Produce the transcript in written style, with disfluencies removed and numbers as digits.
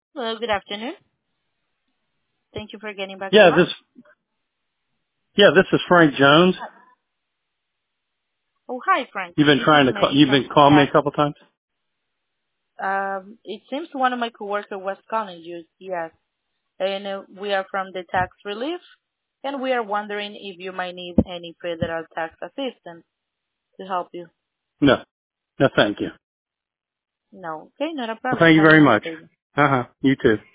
Hello, good afternoon. Thank you for getting back to Yeah, us. this is Frank Jones. Oh, hi, Frank. You've been This is trying to call, May you've from been calling me a Tax. couple times? It seems one of my coworkers was calling you. Yes, and we are from the tax relief, and we are wondering if you might need any federal tax assistance to help you. No. No, thank you. No, okay, not a Well, problem. thank you Have a very nice much. day. You too.